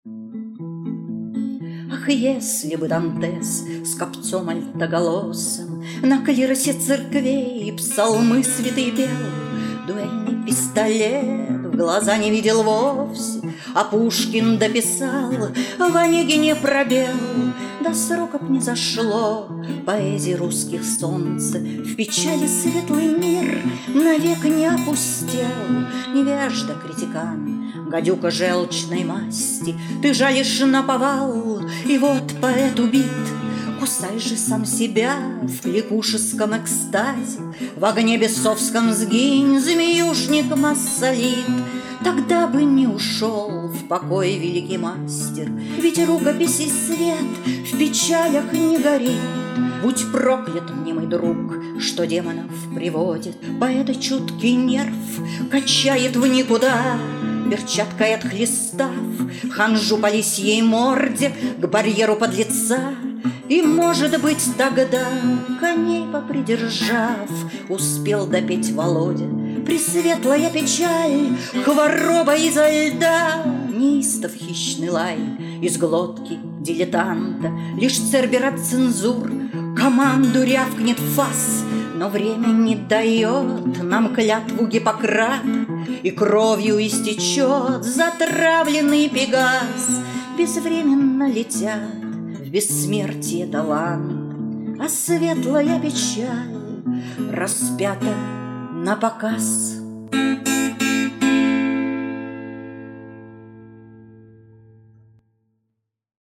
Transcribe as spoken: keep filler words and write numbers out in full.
Ах, если бы Дантес с копцом альтоголосым на клиросе церквей псалмы святые пел, дуэльный пистолет в глаза не видел вовсе, а Пушкин дописал в Онегине пробел. До срока б не зашло поэзии русских солнце, в печали светлый мир навек не опустел. Невежда критикан, гадюка желчной масти, ты жалишь наповал, и вот поэт убит. Кусай же сам себя в кликушеском экстазе, в огне бесовском сгинь, змеюшник массолит. Тогда бы не ушел в покой великий мастер, ведь рукописи свет в печалях не горит. Будь проклят, мнимый друг, что демонов приводит, поэта чуткий нерв качает в никуда. Перчаткой отхлестав ханжу по лисьей морде к барьеру подлеца, и, может быть, тогда, коней попридержав, успел допеть Володя: пресветлая печаль, хвороба изо льда. Неистов хищный лай из глотки дилетанта, лишь Цербер от цензур команду рявкнет фас. Но время не дает нам клятву Гиппократа, и кровью истечет затравленный Пегас. Безвременно летят в бессмертие талант, а светлая печаль распята на показ.